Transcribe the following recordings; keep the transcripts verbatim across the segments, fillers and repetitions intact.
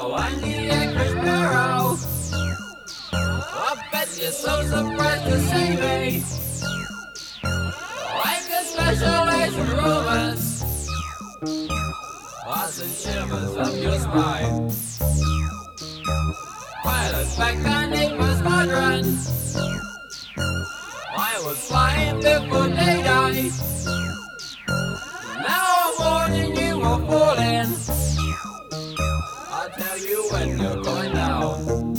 Oh, I need a Chris Barrow. I bet you're so surprised to see me. I can specialize in rumors. Hearts and shivers up your spine. Pilots back on Neighbor Squadron. I was flying before daylight. Now I'm warning you are falling. I'll tell you when you're going down.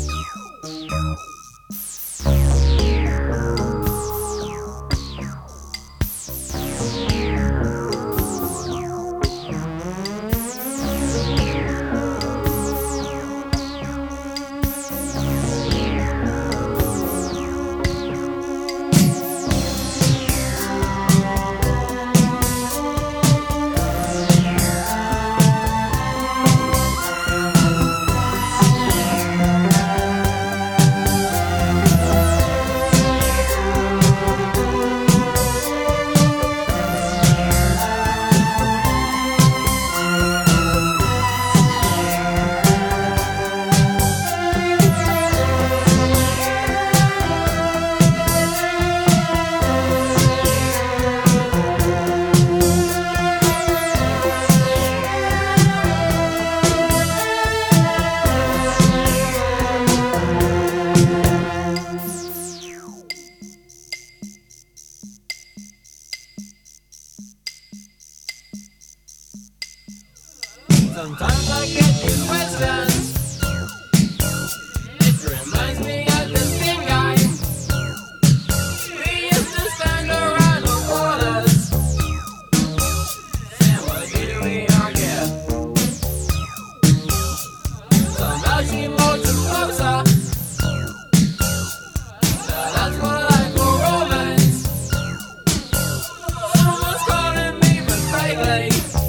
Sometimes I get these questions. It reminds me of the skin guys. We used to stand around the waters. And what did we all get? Somehow she moved us closer. Now that's what I call romance. Someone's calling me but vaguely.